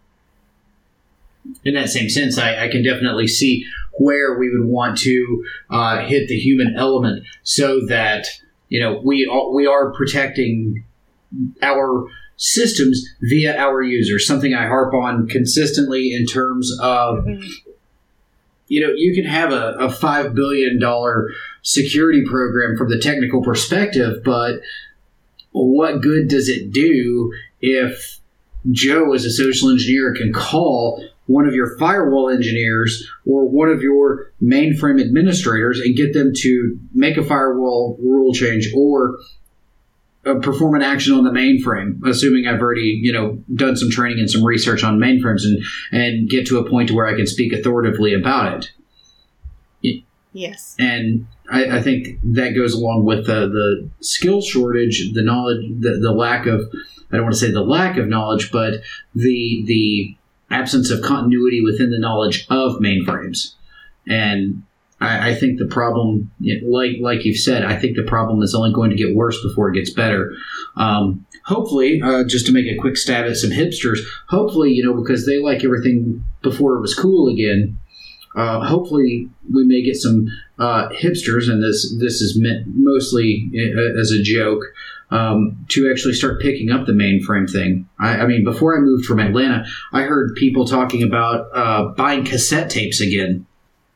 in that same sense, I, I can definitely see where we would want to uh, hit the human element, so that, you know, we are, we are protecting our systems via our users. Something I harp on consistently in terms of, mm-hmm. you know, you can have a, a five billion dollars security program from the technical perspective, but what good does it do if Joe, as a social engineer, can call one of your firewall engineers or one of your mainframe administrators and get them to make a firewall rule change or uh, perform an action on the mainframe, assuming I've already, you know, done some training and some research on mainframes, and, and get to a point to where I can speak authoritatively about it. Yes. And I, I think that goes along with the, the skill shortage, the knowledge, the, the lack of, I don't want to say the lack of knowledge, but the the absence of continuity within the knowledge of mainframes. And I, I think the problem, like like you've said, I think the problem is only going to get worse before it gets better. Um, hopefully, uh, just to make a quick stab at some hipsters, hopefully, you know, because they like everything before it was cool again. Uh, hopefully, we may get some uh, hipsters, and this this is meant mostly as a joke, um, to actually start picking up the mainframe thing. I, I mean, before I moved from Atlanta, I heard people talking about uh, buying cassette tapes again.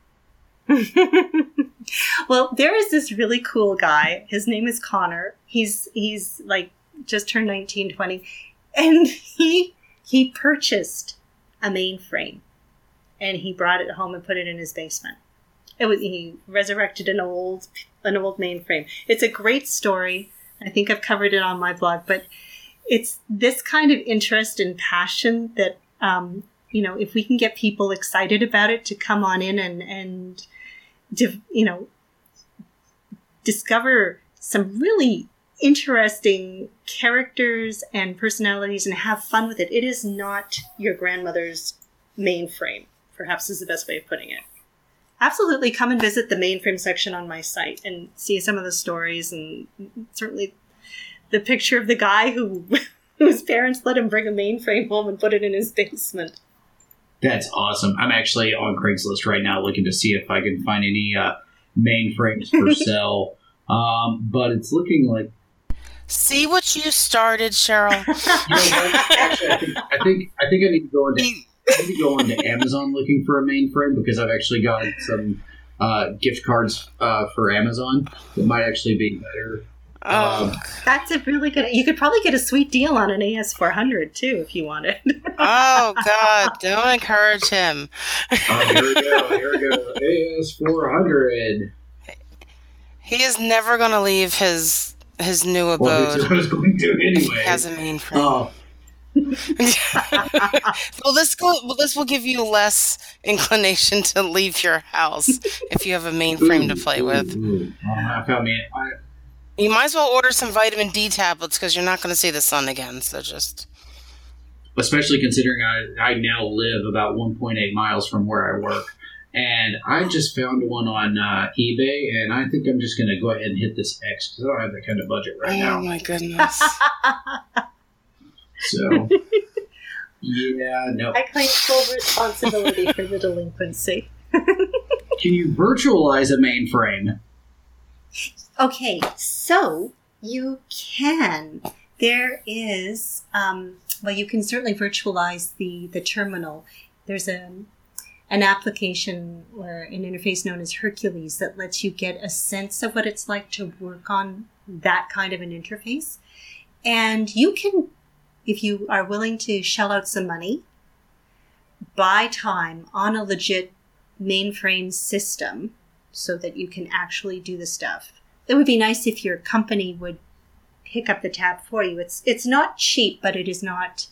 Well, there is this really cool guy. His name is Connor. He's he's like just turned nineteen, twenty, and he he purchased a mainframe. And he brought it home and put it in his basement. It was he resurrected an old an old mainframe. It's a great story. I think I've covered it on my blog, but it's this kind of interest and passion that um, you know, if we can get people excited about it to come on in and and you know discover some really interesting characters and personalities and have fun with it. It is not your grandmother's mainframe. Perhaps is the best way of putting it. Absolutely come and visit the mainframe section on my site and see some of the stories, and certainly the picture of the guy who whose parents let him bring a mainframe home and put it in his basement. That's awesome. I'm actually on Craigslist right now looking to see if I can find any uh, mainframes for sale, um, but it's looking like... See what you started, Cheryl. You know, actually, I think, I think I think I need to go into... I need to go onto Amazon looking for a mainframe because I've actually got some uh, gift cards uh, for Amazon that might actually be better. Oh. Um, That's a really good... You could probably get a sweet deal on an A S four hundred, too, if you wanted. Oh, God. Don't encourage him. uh, here we go. Here we go. A S four hundred. He is never going to leave his his new abode. Well, that's what I was going to anyway. He has a mainframe. Oh. well, this go, well, this will give you less inclination to leave your house if you have a mainframe to play with. Ooh, uh, I mean, I, you might as well order some vitamin D tablets because you're not going to see the sun again. So just, especially considering I I now live about one point eight miles from where I work, and I just found one on uh, eBay, and I think I'm just going to go ahead and hit this X because I don't have that kind of budget right oh now. Oh my goodness. So, yeah, no. I claim full responsibility for the delinquency. Can you virtualize a mainframe? Okay, so you can. There is, um, well, you can certainly virtualize the, the terminal. There's a, an application or an interface known as Hercules that lets you get a sense of what it's like to work on that kind of an interface. And you can, if you are willing to shell out some money, buy time on a legit mainframe system so that you can actually do the stuff. It would be nice if your company would pick up the tab for you. It's it's not cheap, but it is not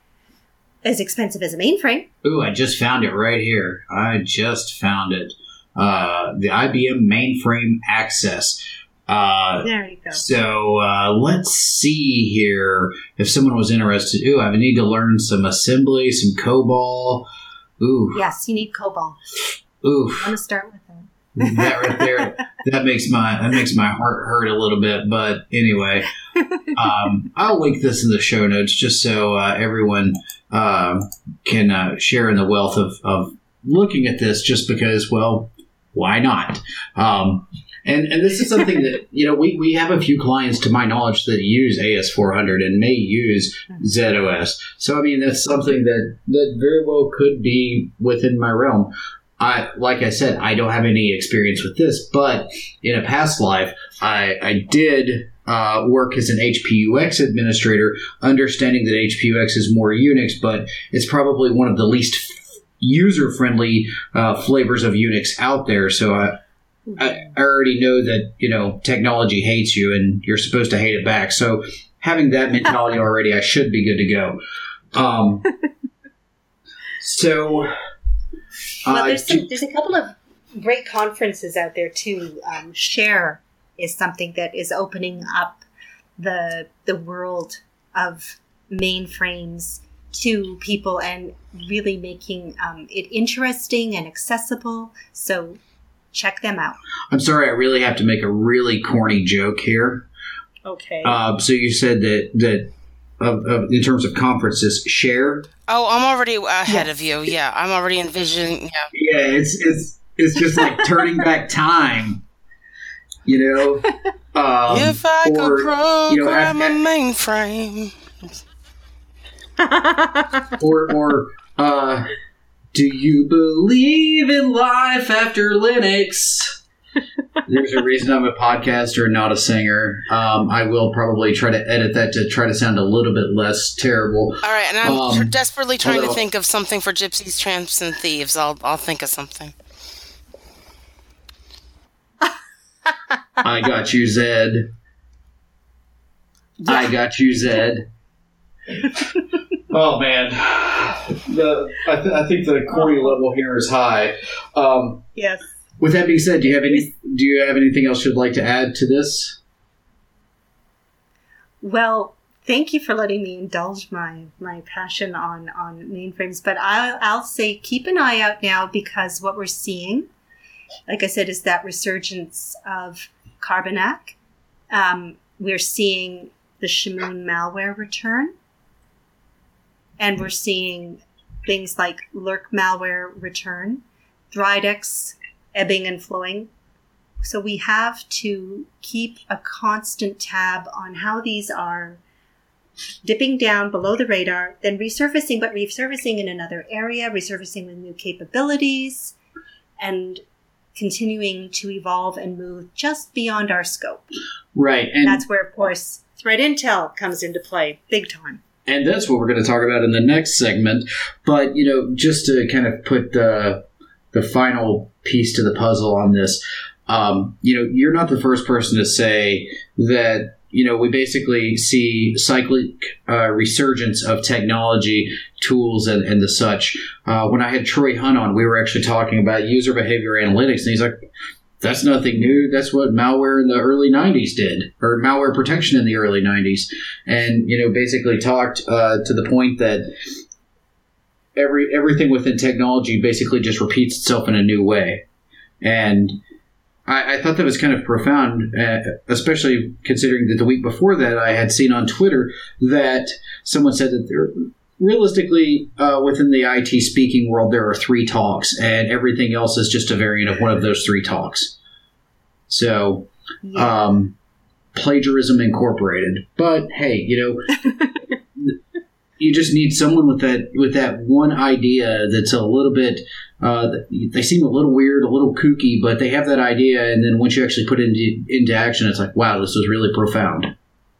as expensive as a mainframe. Ooh, I just found it right here. I just found it. Uh, the I B M Mainframe Access. Uh, there you go. So uh, let's see here. If someone was interested, ooh, I need to learn some assembly, some COBOL. Ooh. Yes, you need COBOL. Ooh. I'm gonna start with that. That right there, that makes my that makes my heart hurt a little bit. But anyway, um, I'll link this in the show notes just so uh, everyone uh, can uh, share in the wealth of, of looking at this. Just because, well, why not? Um, And and this is something that, you know, we, we have a few clients, to my knowledge, that use A S four hundred and may use Z O S. So, I mean, that's something that, that very well could be within my realm. I like I said, I don't have any experience with this, but in a past life, I, I did uh, work as an H P U X administrator, understanding that H P U X is more Unix, but it's probably one of the least user-friendly uh, flavors of Unix out there. So I... I already know that, you know, technology hates you and you're supposed to hate it back. So having that mentality already, I should be good to go. Um, so, uh, well, there's, some, there's a couple of great conferences out there too. Um, Share is something that is opening up the the world of mainframes to people and really making um, it interesting and accessible. So check them out. I'm sorry, I really have to make a really corny joke here. Okay. Uh, so you said that that of, of, in terms of conferences, share. Oh, I'm already ahead Yes. of you. Yeah, I'm already envisioning. Yeah. Yeah, it's it's it's just like turning back time. You know, um, if I or, could program you know, af- a mainframe. or or uh, do you believe in life after Linux? There's a reason I'm a podcaster and not a singer. Um, I will probably try to edit that to try to sound a little bit less terrible. All right, and I'm Um, tr- desperately trying although- to think of something for gypsies, tramps, and thieves. I'll I'll think of something. I got you, Zed. I got you, Zed. Oh man, the I, th- I think the corny level here is high. Um, Yes. with that being said, do you have any? Do you have anything else you'd like to add to this? Well, thank you for letting me indulge my, my passion on, on mainframes. But I'll, I'll say keep an eye out now, because what we're seeing, like I said, is that resurgence of Carbonac. Um, we're seeing the Shamoon malware return. And we're seeing things like Lurk malware return, Thridex ebbing and flowing. So we have to keep a constant tab on how these are dipping down below the radar, then resurfacing, but resurfacing in another area, resurfacing with new capabilities, and continuing to evolve and move just beyond our scope. Right, and That's where, of course, threat intel comes into play big time. And that's what we're going to talk about in the next segment. But, you know, just to kind of put the, the final piece to the puzzle on this, um, you know, you're not the first person to say that, you know, we basically see cyclic uh, resurgence of technology, tools, and, and the such. Uh, when I had Troy Hunt on, we were actually talking about user behavior analytics, and he's like, that's nothing new. That's what malware in the early nineties did, or malware protection in the early nineties. And, you know, basically talked uh, to the point that every everything within technology basically just repeats itself in a new way. And I, I thought that was kind of profound, uh, especially considering that the week before that I had seen on Twitter that someone said that there realistically, uh, within the I T speaking world, there are three talks, and everything else is just a variant of one of those three talks. So, Yeah. um, plagiarism incorporated. But hey, you know, you just need someone with that with that one idea that's a little bit. Uh, they seem a little weird, a little kooky, but they have that idea, and then once you actually put it into, into action, it's like, wow, this was really profound.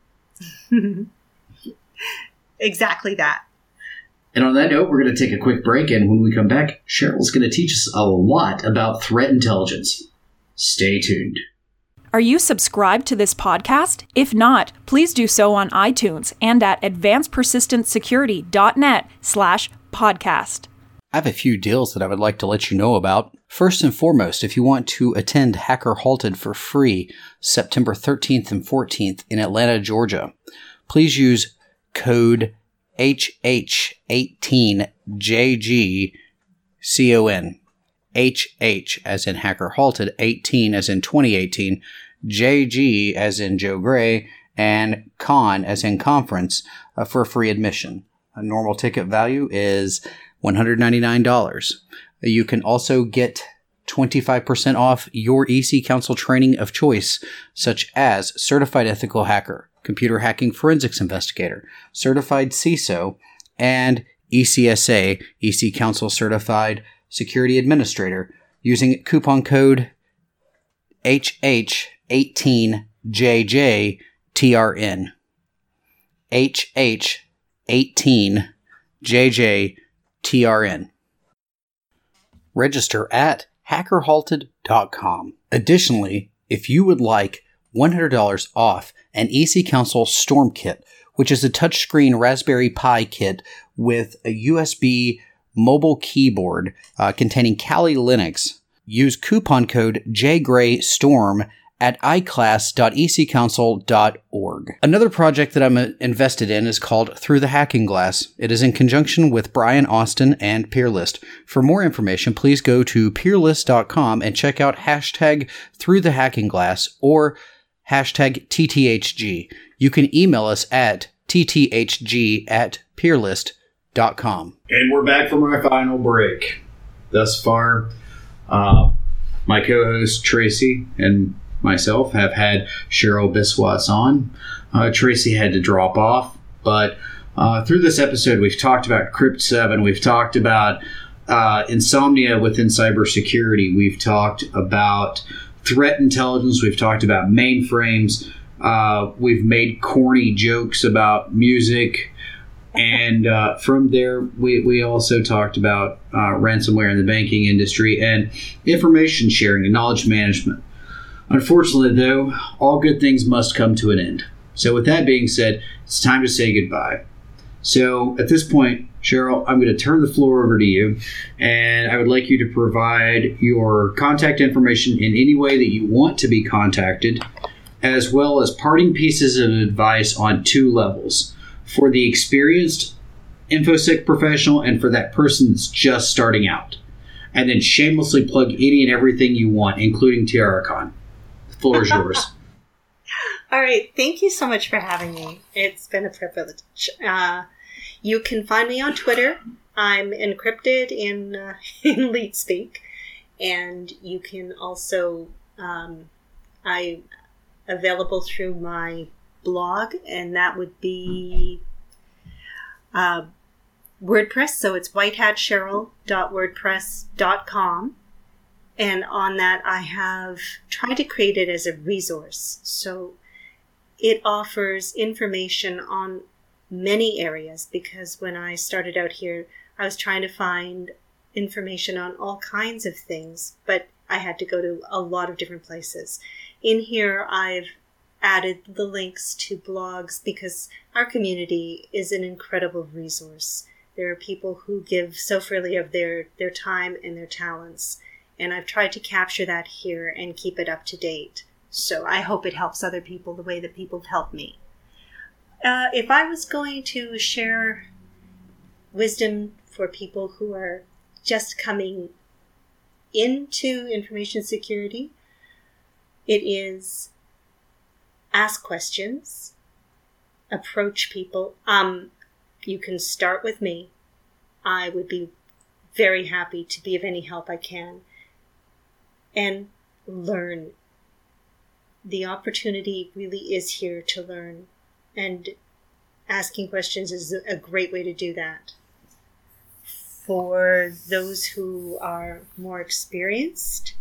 Exactly that. And on that note, we're going to take a quick break, and when we come back, Cheryl's going to teach us a lot about threat intelligence. Stay tuned. Are you subscribed to this podcast? If not, please do so on iTunes and at advancedpersistentsecurity.net slash podcast. I have a few deals that I would like to let you know about. First and foremost, if you want to attend Hacker Halted for free September thirteenth and fourteenth in Atlanta, Georgia, please use code H H eighteen J G C O N. H H as in Hacker Halted, eighteen as in twenty eighteen, J G as in Joe Gray, and Con as in Conference uh, for free admission. A normal ticket value is one hundred ninety-nine dollars. You can also get twenty-five percent off your E C Council training of choice, such as Certified Ethical Hacker, Computer Hacking Forensics Investigator, Certified C I S O, and E C S A, E C Council Certified Security Administrator, using coupon code H H eighteen J J T R N. H H eighteen J J T R N. Register at hacker halted dot com. Additionally, if you would like one hundred dollars off an E C Council Storm Kit, which is a touchscreen Raspberry Pi kit with a U S B mobile keyboard uh, containing Kali Linux, use coupon code J Gray Storm at i class dot e c council dot org. Another project that I'm invested in is called Through the Hacking Glass. It is in conjunction with Brian Austin and Peerlist. For more information, please go to peerlist dot com and check out hashtag Through the Hacking Glass or hashtag T T H G. You can email us at T T H G at peerlist dot com. And we're back from our final break. Thus far, uh, my co-host Tracy and myself have had Cheryl Biswas on. Uh, Tracy had to drop off, but uh, through this episode, we've talked about Crypt seven. We've talked about uh, insomnia within cybersecurity. We've talked about threat intelligence. We've talked about mainframes. Uh, we've made corny jokes about music. And uh, from there, we, we also talked about uh, ransomware in the banking industry and information sharing and knowledge management. Unfortunately, though, all good things must come to an end. So with that being said, it's time to say goodbye. So at this point, Cheryl, I'm going to turn the floor over to you, and I would like you to provide your contact information in any way that you want to be contacted, as well as parting pieces of advice on two levels, for the experienced InfoSec professional and for that person that's just starting out. And then shamelessly plug any and everything you want, including TiaraCon. The floor is yours. All right. Thank you so much for having me. It's been a privilege. Uh, you can find me on Twitter. I'm encrypted in, uh, in LeetSpeak. And you can also, um, I'm available through my blog, and that would be uh, WordPress. So it's white hat cheryl dot wordpress dot com. And on that, I have tried to create it as a resource. So it offers information on many areas, because when I started out here, I was trying to find information on all kinds of things, but I had to go to a lot of different places. In here, I've added the links to blogs because our community is an incredible resource. There are people who give so freely of their, their time and their talents. And I've tried to capture that here and keep it up to date. So I hope it helps other people the way that people have helped me. Uh, if I was going to share wisdom for people who are just coming into information security, it is ask questions, approach people. Um, you can start with me. I would be very happy to be of any help I can. And learn. The opportunity really is here to learn. And asking questions is a great way to do that. For those who are more experienced,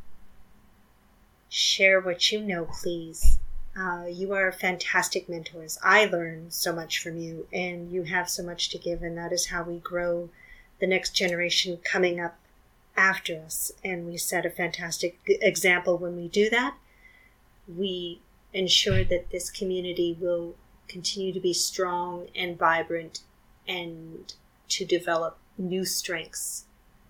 share what you know, please. Uh, you are fantastic mentors. I learn so much from you, and you have so much to give, and that is how we grow the next generation coming up after us. And we set a fantastic example when we do that. We ensure that this community will continue to be strong and vibrant and to develop new strengths.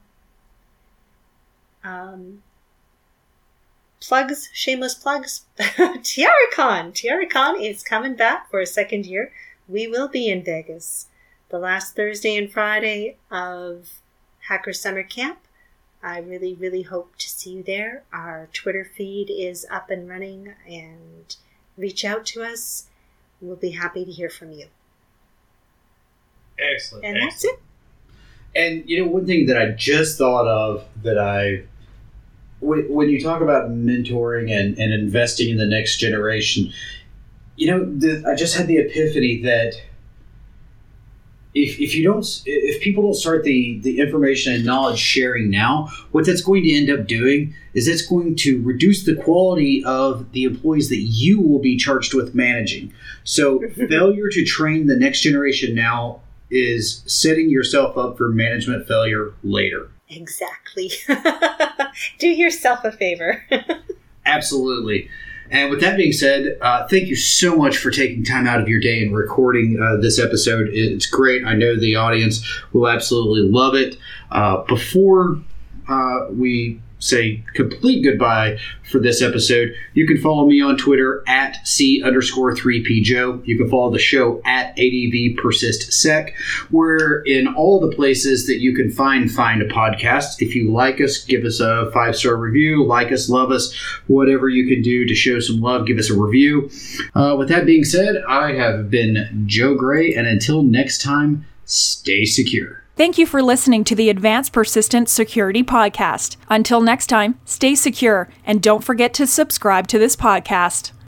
Um, plugs, shameless plugs. TiaraCon. TiaraCon is coming back for a second year. We will be in Vegas the last Thursday and Friday of Hacker Summer Camp. I really, really hope to see you there. Our Twitter feed is up and running, and reach out to us. We'll be happy to hear from you. Excellent. And excellent. that's it. And, you know, one thing that I just thought of that I, when, when you talk about mentoring and, and investing in the next generation, you know, the, I just had the epiphany that If, if you don't, if people don't start the, the information and knowledge sharing now, what that's going to end up doing is it's going to reduce the quality of the employees that you will be charged with managing. So failure to train the next generation now is setting yourself up for management failure later. Exactly. Do yourself a favor. Absolutely. And with that being said, uh, thank you so much for taking time out of your day and recording uh, this episode. It's great. I know the audience will absolutely love it. Uh, before uh, we say complete goodbye for this episode, you can follow me on Twitter at C underscore 3P Joe. You can follow the show at A D V Persist Sec. We're in all the places that you can find find a podcast. If you like us, give us a five-star review. Like us, love us, whatever you can do to show some love, give us a review. Uh, with that being said, I have been Joe Gray, and until next time, stay secure. Thank you for listening to the Advanced Persistent Security Podcast. Until next time, stay secure and don't forget to subscribe to this podcast.